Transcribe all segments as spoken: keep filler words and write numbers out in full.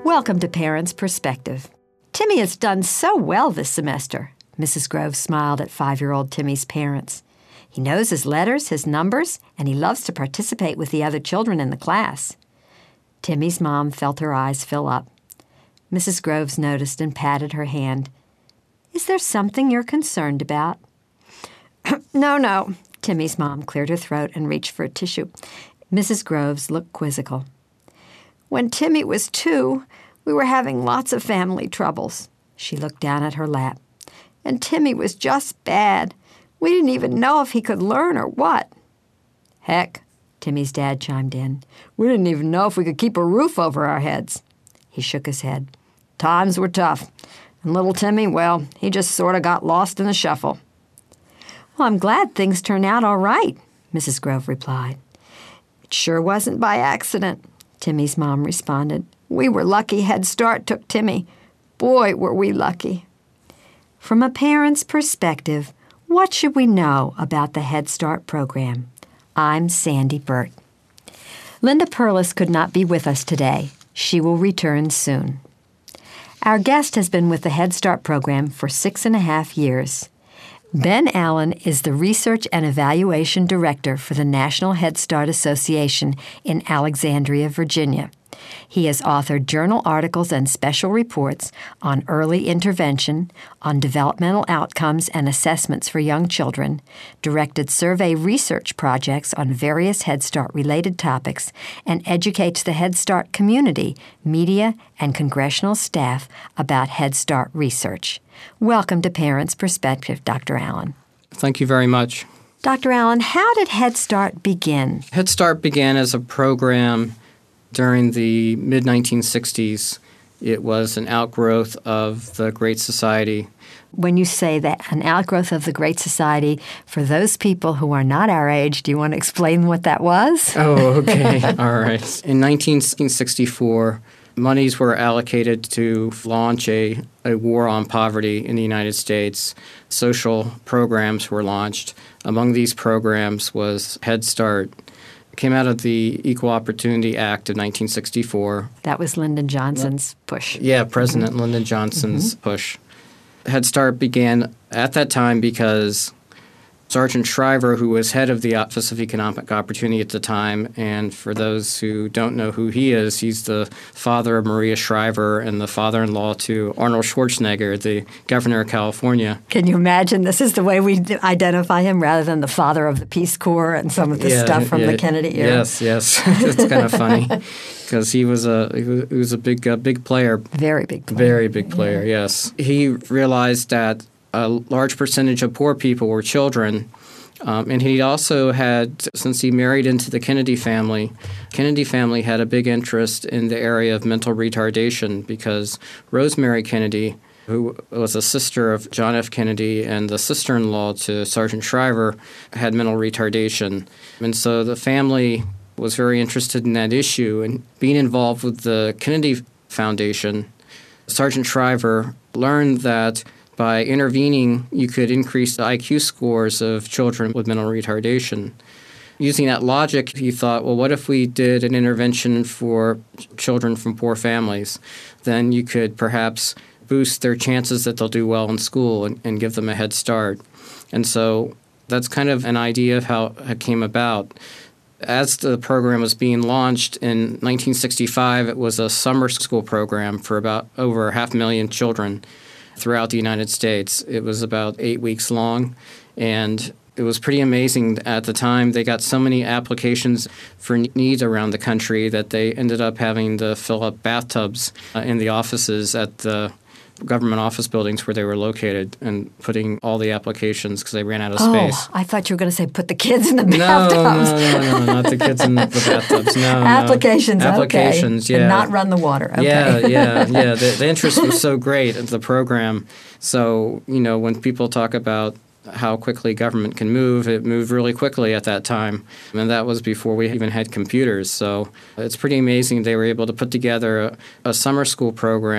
Welcome to Parents' Perspective. Timmy has done so well this semester. Missus Grove smiled at five-year-old Timmy's parents. He knows his letters, his numbers, and he loves to participate with the other children in the class. Timmy's mom felt her eyes fill up. Missus Groves noticed and patted her hand. Is there something you're concerned about? No, no. Timmy's mom cleared her throat and reached for a tissue. Missus Groves looked quizzical. When Timmy was two, we were having lots of family troubles. She looked down at her lap. And Timmy was just bad. We didn't even know if he could learn or what. Heck, Timmy's dad chimed in. We didn't even know if we could keep a roof over our heads. He shook his head. Times were tough. And little Timmy, well, he just sort of got lost in the shuffle. Well, I'm glad things turned out all right, Missus Grove replied. It sure wasn't by accident, Timmy's mom responded. We were lucky Head Start took Timmy. Boy, were we lucky. From a parent's perspective, what should we know about the Head Start program? I'm Sandy Burt. Linda Perlis could not be with us today. She will return soon. Our guest has been with the Head Start program for six and a half years. Ben Allen is the Research and Evaluation Director for the National Head Start Association in Alexandria, Virginia. He has authored journal articles and special reports on early intervention, on developmental outcomes and assessments for young children, directed survey research projects on various Head Start-related topics, and educates the Head Start community, media, and congressional staff about Head Start research. Welcome to Parents' Perspective, Doctor Allen. Thank you very much. Doctor Allen, how did Head Start begin? Head Start began as a program during the mid nineteen sixties. It was an outgrowth of the Great Society. When you say that, an outgrowth of the Great Society, for those people who are not our age, do you want to explain what that was? Oh, okay. All right. In nineteen sixty-four, monies were allocated to launch a, a war on poverty in the United States. Social programs were launched. Among these programs was Head Start. Came out of the Equal Opportunity Act of nineteen sixty-four. That was Lyndon Johnson's push. Yeah, President mm-hmm. Lyndon Johnson's mm-hmm. push. Head Start began at that time because Sergeant Shriver, who was head of the Office of Economic Opportunity at the time, and for those who don't know who he is, he's the father of Maria Shriver and the father-in-law to Arnold Schwarzenegger, the governor of California. Can you imagine this is the way we identify him rather than the father of the Peace Corps and some of the yeah, stuff from yeah, the Kennedy era? Yes, yes. It's kind of funny because he was a he was a big uh, big player. Very big player. Very big player, yeah. Yes. He realized that a large percentage of poor people were children. Um, and he also had, since he married into the Kennedy family, Kennedy family had a big interest in the area of mental retardation because Rosemary Kennedy, who was a sister of John F. Kennedy and the sister-in-law to Sergeant Shriver, had mental retardation. And so the family was very interested in that issue. And being involved with the Kennedy Foundation, Sergeant Shriver learned that by intervening, you could increase the I Q scores of children with mental retardation. Using that logic, he thought, well, what if we did an intervention for children from poor families? Then you could perhaps boost their chances that they'll do well in school and, and give them a head start. And so that's kind of an idea of how it came about. As the program was being launched in nineteen sixty-five, it was a summer school program for about over half a million children throughout the United States. It was about eight weeks long, and it was pretty amazing at the time. They got so many applications for needs around the country that they ended up having to fill up bathtubs uh, in the offices at the government office buildings where they were located and putting all the applications because they ran out of oh, space. I thought you were going to say put the kids in the no, bathtubs. No, no, no, not the kids in the bathtubs. No, Applications, no. Applications, okay. yeah. And not run the water. Okay. Yeah, yeah, yeah. The, the interest was so great in the program. So, you know, when people talk about how quickly government can move, it moved really quickly at that time. And that was before we even had computers. So it's pretty amazing they were able to put together a, a summer school program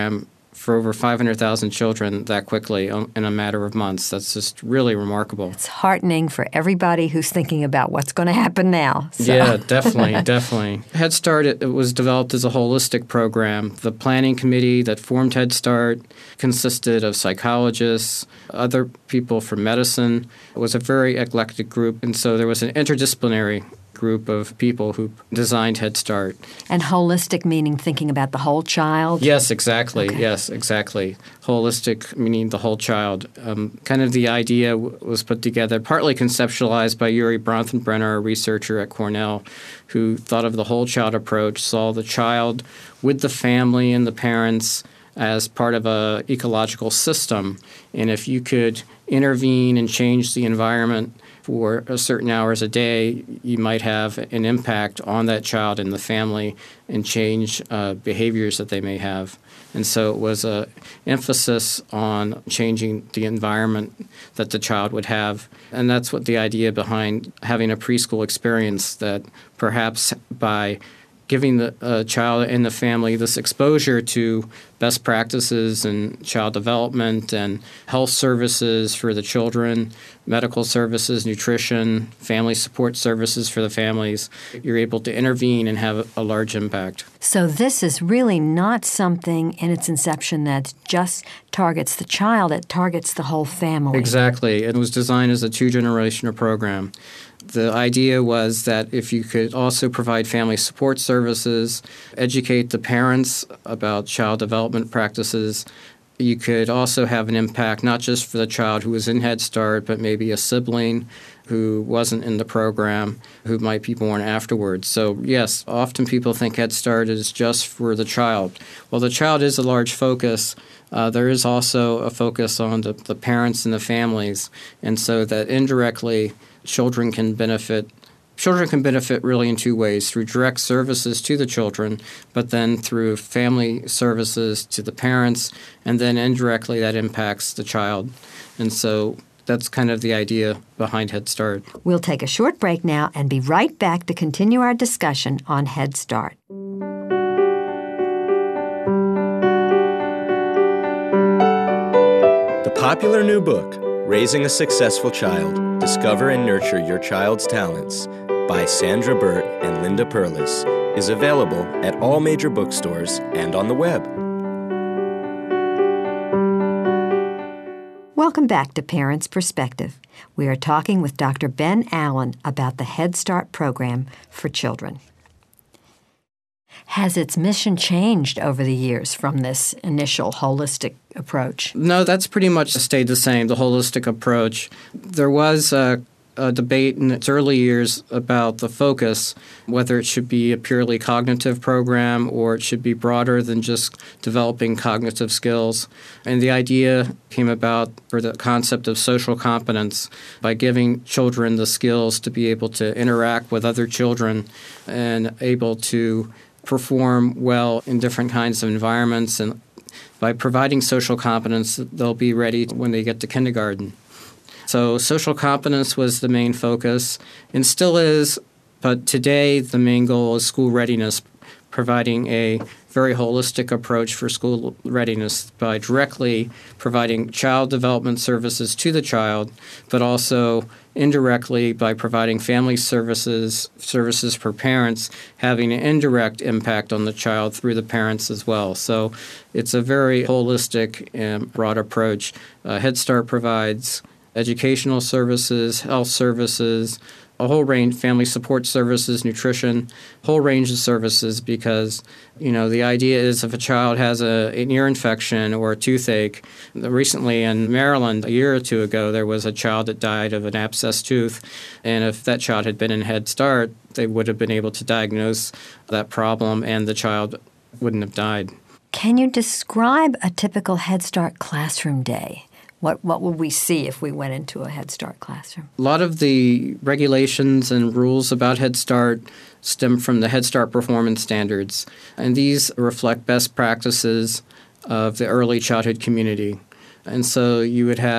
for over five hundred thousand children that quickly in a matter of months. That's just really remarkable. It's heartening for everybody who's thinking about what's going to happen now. So. Yeah, definitely, definitely. Head Start, it, it was developed as a holistic program. The planning committee that formed Head Start consisted of psychologists, other people from medicine. It was a very eclectic group, and so there was an interdisciplinary group of people who designed Head Start. And holistic meaning thinking about the whole child? Yes, exactly. Okay. Yes, exactly. Holistic meaning the whole child. Um, kind of the idea w- was put together, partly conceptualized by Yuri Bronfenbrenner, a researcher at Cornell, who thought of the whole child approach, saw the child with the family and the parents as part of a ecological system. And if you could intervene and change the environment for a certain hours a day, you might have an impact on that child and the family and change uh, behaviors that they may have. And so it was an emphasis on changing the environment that the child would have. And that's what the idea behind having a preschool experience, that perhaps by giving the uh, child and the family this exposure to best practices in child development and health services for the children, medical services, nutrition, family support services for the families, you're able to intervene and have a large impact. So this is really not something in its inception that just targets the child, it targets the whole family. Exactly. It was designed as a two-generational program. The idea was that if you could also provide family support services, educate the parents about child development practices, you could also have an impact not just for the child who was in Head Start, but maybe a sibling who wasn't in the program, who might be born afterwards. So yes, often people think Head Start is just for the child. Well, the child is a large focus. Uh, there is also a focus on the, the parents and the families, and so that indirectly children can benefit. Children can benefit really in two ways, through direct services to the children, but then through family services to the parents, and then indirectly that impacts the child. And so that's kind of the idea behind Head Start. We'll take a short break now and be right back to continue our discussion on Head Start. The popular new book, Raising a Successful Child, Discover and Nurture Your Child's Talents, by Sandra Burt and Linda Perlis, is available at all major bookstores and on the web. Welcome back to Parents' Perspective. We are talking with Doctor Ben Allen about the Head Start program for children. Has its mission changed over the years from this initial holistic approach? No, that's pretty much stayed the same, the holistic approach. There was a, a debate in its early years about the focus, whether it should be a purely cognitive program or it should be broader than just developing cognitive skills. And the idea came about for the concept of social competence by giving children the skills to be able to interact with other children and able to perform well in different kinds of environments, and by providing social competence, they'll be ready when they get to kindergarten. So social competence was the main focus and still is, but today the main goal is school readiness, providing a very holistic approach for school readiness by directly providing child development services to the child, but also indirectly by providing family services, services for parents, having an indirect impact on the child through the parents as well. So it's a very holistic and broad approach. Uh, Head Start provides educational services, health services, a whole range, family support services, nutrition, a whole range of services, because, you know, the idea is if a child has a, an ear infection or a toothache. Recently in Maryland, a year or two ago, there was a child that died of an abscessed tooth, and if that child had been in Head Start, they would have been able to diagnose that problem and the child wouldn't have died. Can you describe a typical Head Start classroom day? What what would we see if we went into a Head Start classroom? A lot of the regulations and rules about Head Start stem from the Head Start performance standards, and these reflect best practices of the early childhood community. And so you would have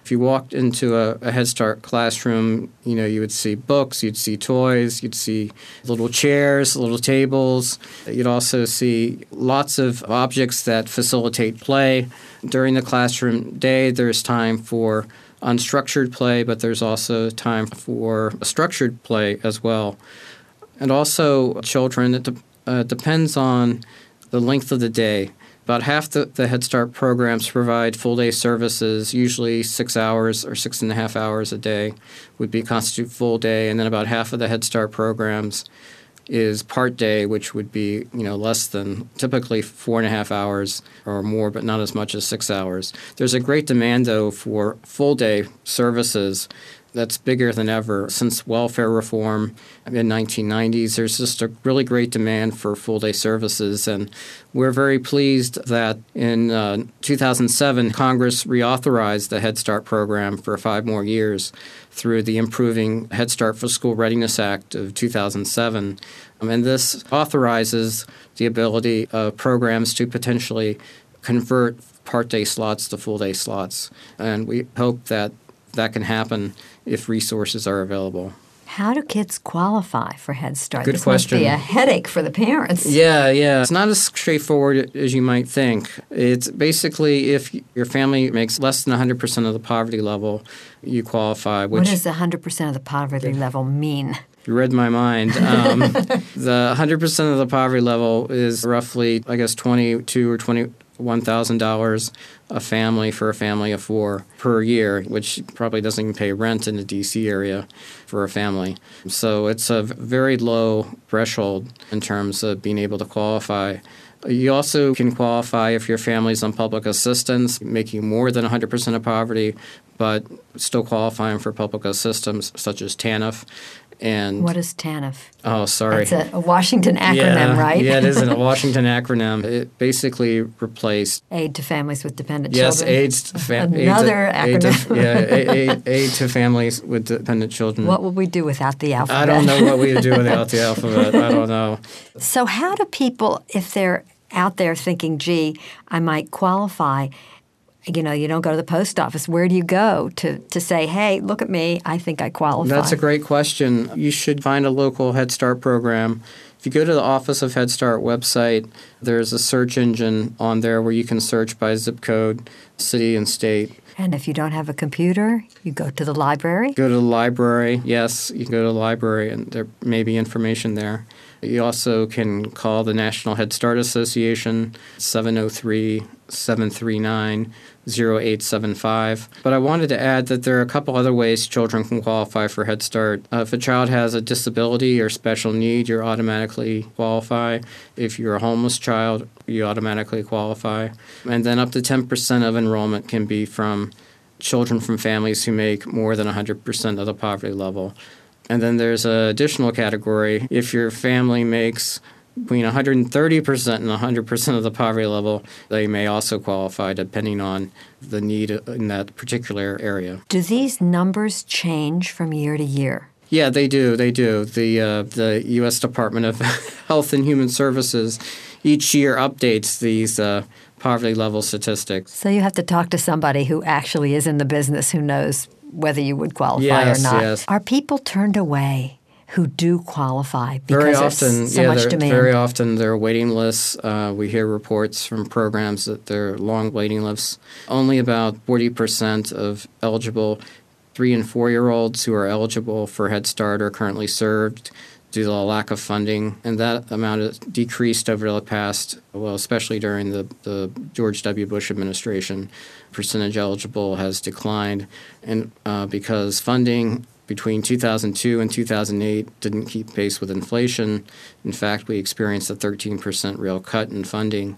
If you walked into a, a Head Start classroom, you know, you would see books, you'd see toys, you'd see little chairs, little tables. You'd also see lots of objects that facilitate play. During the classroom day, there's time for unstructured play, but there's also time for structured play as well. And also children, it de- uh, depends on the length of the day. About half the, the Head Start programs provide full-day services, usually six hours or six and a half hours a day would be constitute full day, and then about half of the Head Start programs is part day, which would be you know less than typically four and a half hours or more, but not as much as six hours. There's a great demand, though, for full-day services. That's bigger than ever. Since welfare reform in the nineteen nineties, there's just a really great demand for full-day services. And we're very pleased that in uh, two thousand seven, Congress reauthorized the Head Start program for five more years through the Improving Head Start for School Readiness Act of two thousand seven. Um, and this authorizes the ability of programs to potentially convert part-day slots to full-day slots. And we hope that that can happen if resources are available. How do kids qualify for Head Start? Good this question. Must be a headache for the parents. Yeah, yeah. It's not as straightforward as you might think. It's basically if your family makes less than one hundred percent of the poverty level, you qualify. Which, what does one hundred percent of the poverty level mean? You read my mind. Um, the one hundred percent of the poverty level is roughly, I guess, twenty-two or twenty-one thousand dollars a family for a family of four per year, which probably doesn't even pay rent in the D C area for a family. So it's a very low threshold in terms of being able to qualify. You also can qualify if your family's on public assistance, making more than one hundred percent of poverty, but still qualifying for public assistance, such as TANF. And what is TANF? Oh, sorry. It's a, a Washington acronym, yeah, right? Yeah, it is a Washington acronym. It basically replaced Aid to Families with Dependent yes, Children. AIDS to fam- Another aid to, acronym. Aid to, yeah, aid, aid to families with dependent children. What would we do without the alphabet? I don't know what we would do without the alphabet. I don't know. So how do people, if they're out there thinking, gee, I might qualify, you know, you don't go to the post office. Where do you go to, to say, hey, look at me, I think I qualify? That's a great question. You should find a local Head Start program. If you go to the Office of Head Start website, there's a search engine on there where you can search by zip code, city, and state. And if you don't have a computer, you go to the library? Go to the library. Yes, you can go to the library, and there may be information there. You also can call the National Head Start Association, seven oh three, seven three nine, oh eight seven five. But I wanted to add that there are a couple other ways children can qualify for Head Start. Uh, if a child has a disability or special need, you automatically qualify. If you're a homeless child, you automatically qualify. And then up to ten percent of enrollment can be from children from families who make more than one hundred percent of the poverty level. And then there's an additional category. If your family makes between one hundred thirty percent and one hundred percent of the poverty level, they may also qualify depending on the need in that particular area. Do these numbers change from year to year? Yeah, they do. They do. The uh, the U S Department of Health and Human Services each year updates these uh, poverty level statistics. So you have to talk to somebody who actually is in the business who knows whether you would qualify yes, or not. Yes. Are people turned away who do qualify because very there's often, so yeah, much there, demand? Very often there are waiting lists. Uh, we hear reports from programs that there are long waiting lists. Only about forty percent of eligible three- and four-year-olds who are eligible for Head Start are currently served due to the lack of funding. And that amount has decreased over the past, well, especially during the, the George W. Bush administration. Percentage eligible has declined. And uh, because funding between two thousand two and two thousand eight didn't keep pace with inflation. In fact, we experienced a thirteen percent real cut in funding.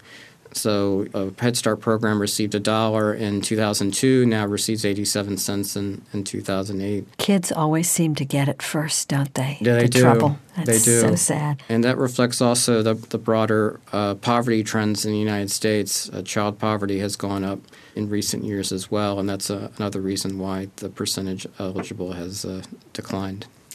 So a Head Start program received a dollar in two thousand two, now receives eighty-seven cents in, in two thousand eight. Kids always seem to get it first, don't they? Yeah, they the do. trouble. That's they do. so sad. And that reflects also the, the broader uh, poverty trends in the United States. Uh, child poverty has gone up in recent years as well, and that's uh, another reason why the percentage eligible has uh, declined.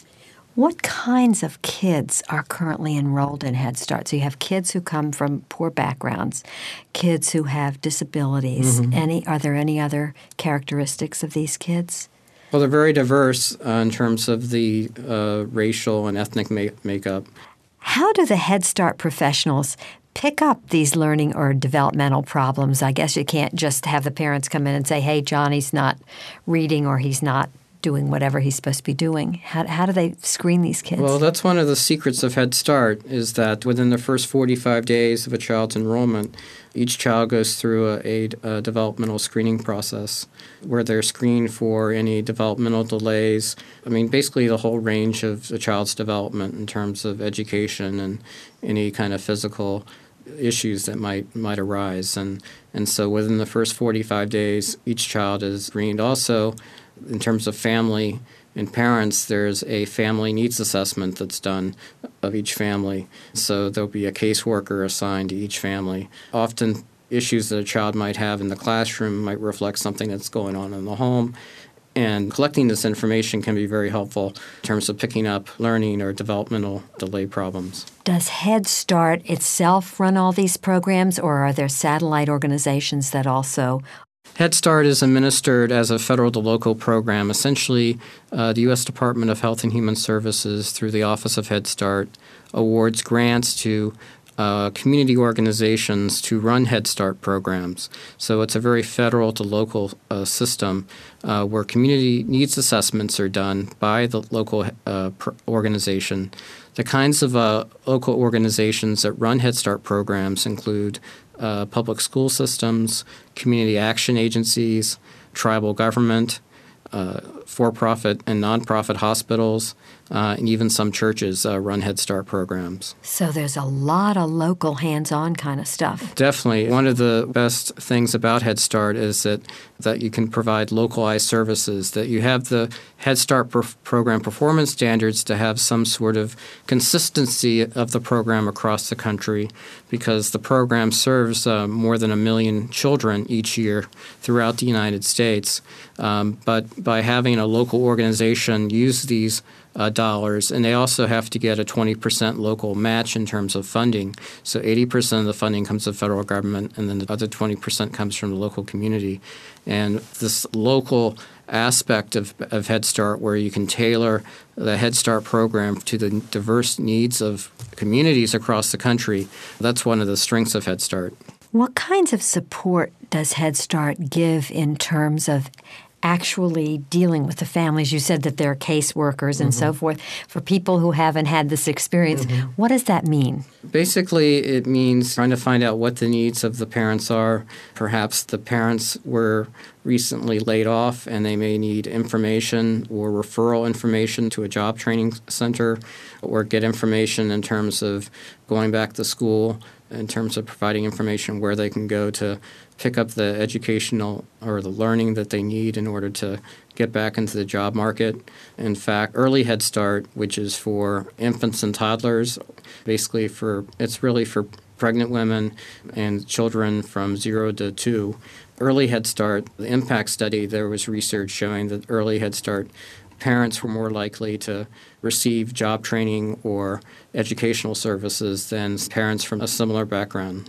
What kinds of kids are currently enrolled in Head Start? So you have kids who come from poor backgrounds, kids who have disabilities. Mm-hmm. Any are there any other characteristics of these kids? Well, they're very diverse uh, in terms of the uh, racial and ethnic ma- makeup. How do the Head Start professionals pick up these learning or developmental problems? I guess you can't just have the parents come in and say, hey, Johnny's not reading or he's not doing whatever he's supposed to be doing. How, how do they screen these kids? Well, that's one of the secrets of Head Start is that within the first forty-five days of a child's enrollment, each child goes through a, a, a developmental screening process where they're screened for any developmental delays. I mean, basically the whole range of the child's development in terms of education and any kind of physical issues that might might arise. And, and so within the first forty-five days, each child is screened. Also, in terms of family and parents, there's a family needs assessment that's done of each family. So there'll be a caseworker assigned to each family. Often issues that a child might have in the classroom might reflect something that's going on in the home. And collecting this information can be very helpful in terms of picking up learning or developmental delay problems. Does Head Start itself run all these programs, or are there satellite organizations that also? Head Start is administered as a federal to local program. Essentially, uh, the U S Department of Health and Human Services, through the Office of Head Start, awards grants to uh, community organizations to run Head Start programs. So it's a very federal to local uh, system uh, where community needs assessments are done by the local uh, pr- organization. The kinds of uh, local organizations that run Head Start programs include Uh, public school systems, community action agencies, tribal government, uh, for-profit and nonprofit hospitals, uh, and even some churches uh, run Head Start programs. So there's a lot of local hands-on kind of stuff. Definitely. One of the best things about Head Start is that, that you can provide localized services, that you have the Head Start per- program performance standards to have some sort of consistency of the program across the country, because the program serves uh, more than a million children each year throughout the United States. Um, but by having a local organization use these uh, dollars, and they also have to get a twenty percent local match in terms of funding. So eighty percent of the funding comes from the federal government, and then the other twenty percent comes from the local community. And this local aspect of, of Head Start, where you can tailor the Head Start program to the diverse needs of communities across the country, that's one of the strengths of Head Start. What kinds of support does Head Start give in terms of actually dealing with the families? You said that there are caseworkers and mm-hmm. so forth. For people who haven't had this experience, mm-hmm. what does that mean? Basically, it means trying to find out what the needs of the parents are. Perhaps the parents were recently laid off and they may need information or referral information to a job training center, or get information in terms of going back to school, in terms of providing information where they can go to pick up the educational or the learning that they need in order to get back into the job market. In fact, Early Head Start, which is for infants and toddlers, basically for it's really for pregnant women and children from zero to two. Early Head Start, the impact study, there was research showing that Early Head Start parents were more likely to receive job training or educational services than parents from a similar background.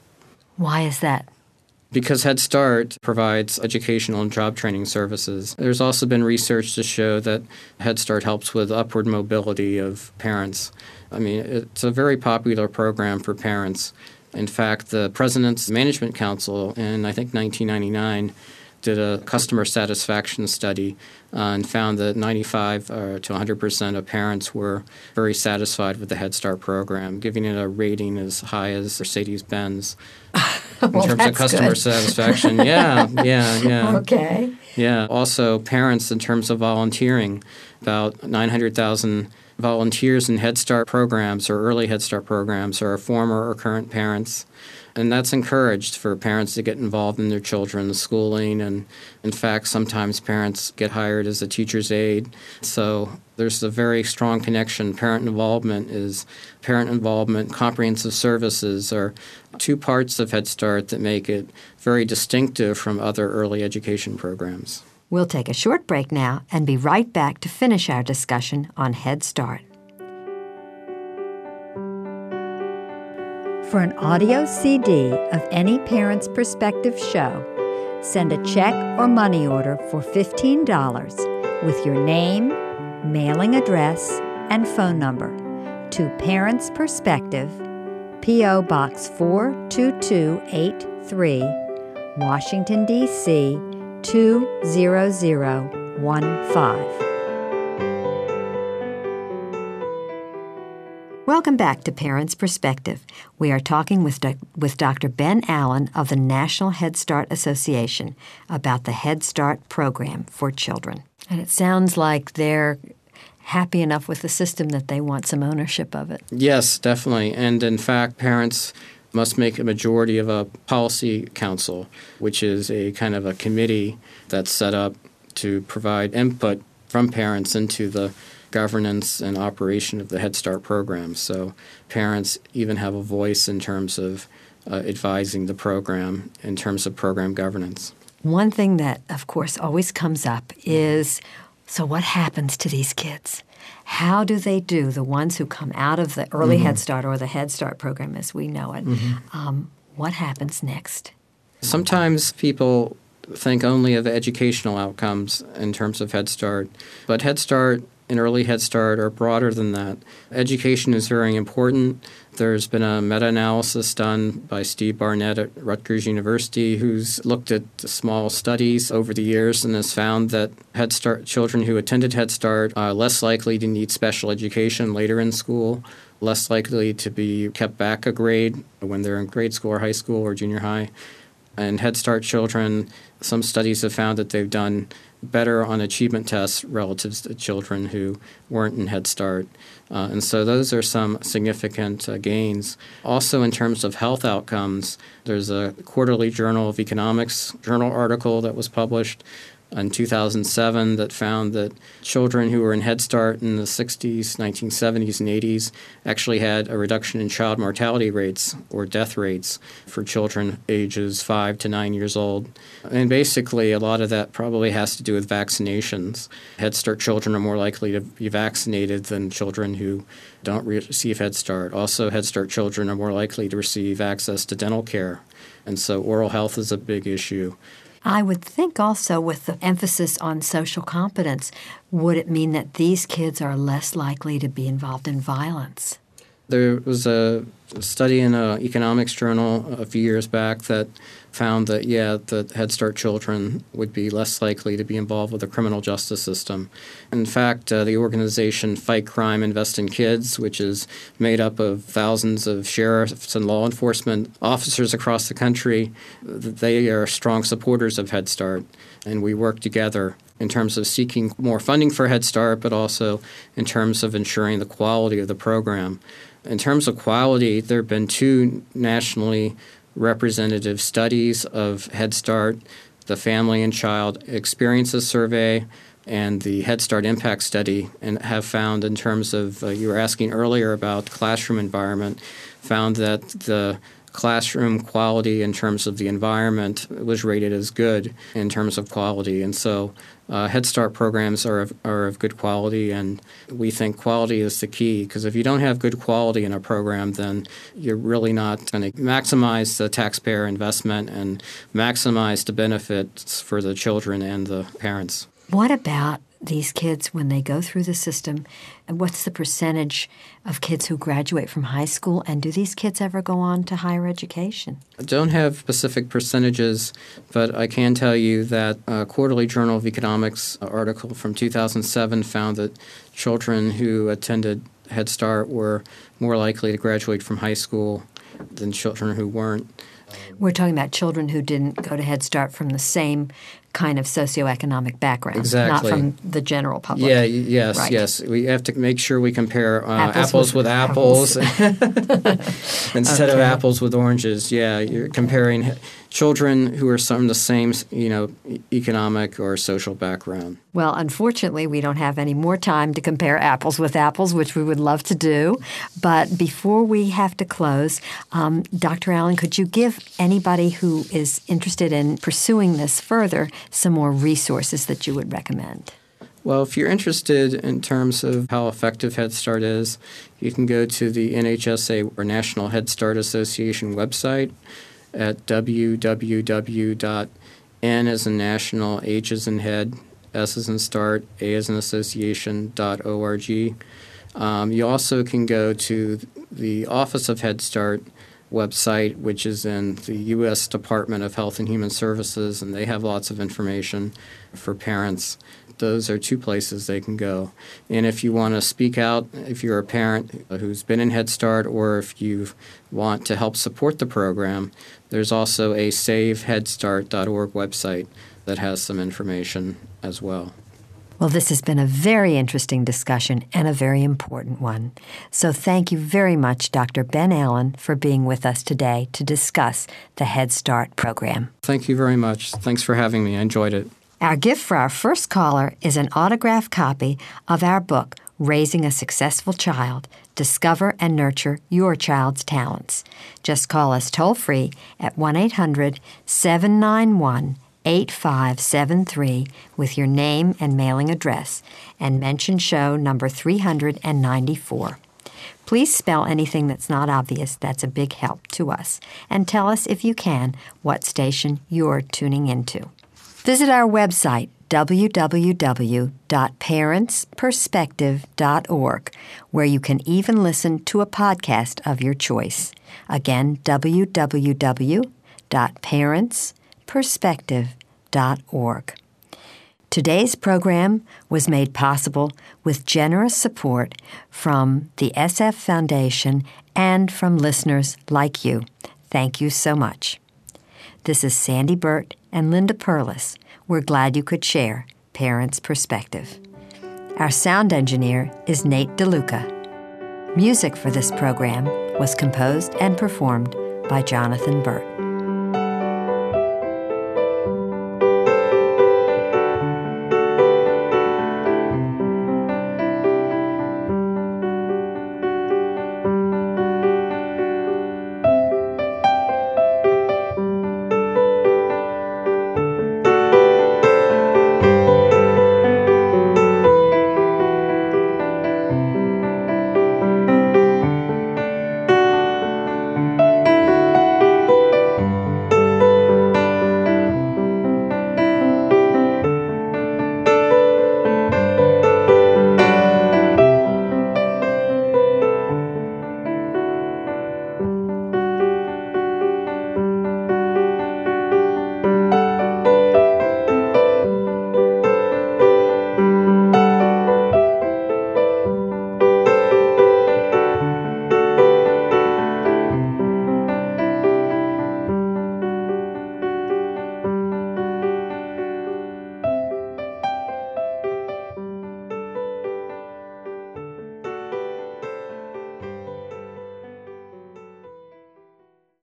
Why is that? Because Head Start provides educational and job training services. There's also been research to show that Head Start helps with upward mobility of parents. I mean, it's a very popular program for parents. In fact, the President's Management Council in, I think, nineteen ninety-nine did a customer satisfaction study uh, and found that ninety-five uh, to one hundred percent of parents were very satisfied with the Head Start program, giving it a rating as high as Mercedes-Benz in well, terms of customer good. satisfaction. Yeah, yeah, yeah. Okay. Yeah. Also, parents in terms of volunteering, about nine hundred thousand volunteers in Head Start programs or early Head Start programs are former or current parents. And that's encouraged for parents to get involved in their children's schooling. And in fact, sometimes parents get hired as a teacher's aide. So there's a very strong connection. Parent involvement is parent involvement. Comprehensive services are two parts of Head Start that make it very distinctive from other early education programs. We'll take a short break now and be right back to finish our discussion on Head Start. For an audio C D of any Parent's Perspective show, send a check or money order for fifteen dollars with your name, mailing address, and phone number to Parent's Perspective, P O. Box four two two eight three, Washington, D C two zero zero one five. Welcome back to Parents' Perspective. We are talking with, Do- with Doctor Ben Allen of the National Head Start Association about the Head Start program for children. And it sounds like they're happy enough with the system that they want some ownership of it. Yes, definitely. And in fact, parents must make a majority of a policy council, which is a kind of a committee that's set up to provide input from parents into the governance and operation of the Head Start program. So parents even have a voice in terms of uh, advising the program in terms of program governance. One thing that, of course, always comes up is, so what happens to these kids? How do they do, the ones who come out of the early mm-hmm. Head Start or the Head Start program as we know it? Mm-hmm. Um, what happens next? Sometimes people think only of the educational outcomes in terms of Head Start, but Head Start and early Head Start are broader than that. Education is very important. There's been a meta-analysis done by Steve Barnett at Rutgers University who's looked at small studies over the years and has found that Head Start children who attended Head Start are less likely to need special education later in school, less likely to be kept back a grade when they're in grade school or high school or junior high. And Head Start children, some studies have found that they've done better on achievement tests relative to children who weren't in Head Start. Uh, and so those are some significant uh, gains. Also in terms of health outcomes, there's a Quarterly Journal of Economics journal article that was published in two thousand seven that found that children who were in Head Start in the sixties, nineteen seventies, and eighties actually had a reduction in child mortality rates or death rates for children ages five to nine years old. And basically, a lot of that probably has to do with vaccinations. Head Start children are more likely to be vaccinated than children who don't receive Head Start. Also, Head Start children are more likely to receive access to dental care. And so oral health is a big issue. I would think also with the emphasis on social competence, would it mean that these kids are less likely to be involved in violence? There was a study in an economics journal a few years back that found that, yeah, the Head Start children would be less likely to be involved with the criminal justice system. In fact, uh, the organization Fight Crime, Invest in Kids, which is made up of thousands of sheriffs and law enforcement officers across the country, they are strong supporters of Head Start, and we work together in terms of seeking more funding for Head Start, but also in terms of ensuring the quality of the program. In terms of quality, there have been two nationally representative studies of Head Start, the Family and Child Experiences Survey and the Head Start Impact Study, and have found in terms of, uh, you were asking earlier about classroom environment, found that the classroom quality in terms of the environment was rated as good in terms of quality. And so uh, Head Start programs are of, are of good quality, and we think quality is the key, because if you don't have good quality in a program, then you're really not going to maximize the taxpayer investment and maximize the benefits for the children and the parents. What about these kids when they go through the system? And what's the percentage of kids who graduate from high school? And do these kids ever go on to higher education? I don't have specific percentages, but I can tell you that a Quarterly Journal of Economics article from two thousand seven found that children who attended Head Start were more likely to graduate from high school than children who weren't. We're talking about children who didn't go to Head Start from the same kind of socioeconomic background, exactly. Not from the general public. Yeah, yes, right. yes. We have to make sure we compare uh, apples, apples with, with apples, apples. instead Okay. of apples with oranges. Yeah, you're comparing children who are from the same, you know, economic or social background. Well, unfortunately, we don't have any more time to compare apples with apples, which we would love to do. But before we have to close, um, Doctor Allen, could you give anybody who is interested in pursuing this further some more resources that you would recommend? Well, if you're interested in terms of how effective Head Start is, you can go to the N H S A or National Head Start Association website at w w w dot n as in national, H as in head, S as in start, A as in association dot org. Um, you also can go to the Office of Head Start website, which is in the U S Department of Health and Human Services, and they have lots of information for parents. Those are two places they can go. And if you want to speak out, if you're a parent who's been in Head Start or if you want to help support the program, there's also a save head start dot org website that has some information as well. Well, this has been a very interesting discussion and a very important one. So thank you very much, Doctor Ben Allen, for being with us today to discuss the Head Start program. Thank you very much. Thanks for having me. I enjoyed it. Our gift for our first caller is an autographed copy of our book, Raising a Successful Child, Discover and Nurture Your Child's Talents. Just call us toll-free at one eight hundred seven nine one eight five seven three with your name and mailing address and mention show number three hundred ninety-four. Please spell anything that's not obvious. That's a big help to us. And tell us, if you can, what station you're tuning into. Visit our website, w w w dot parents perspective dot org, where you can even listen to a podcast of your choice. Again, w w w dot parents perspective dot org. Today's program was made possible with generous support from the S F Foundation and from listeners like you. Thank you so much. This is Sandy Burt and Linda Perlis. We're glad you could share Parents' Perspective. Our sound engineer is Nate DeLuca. Music for this program was composed and performed by Jonathan Burt.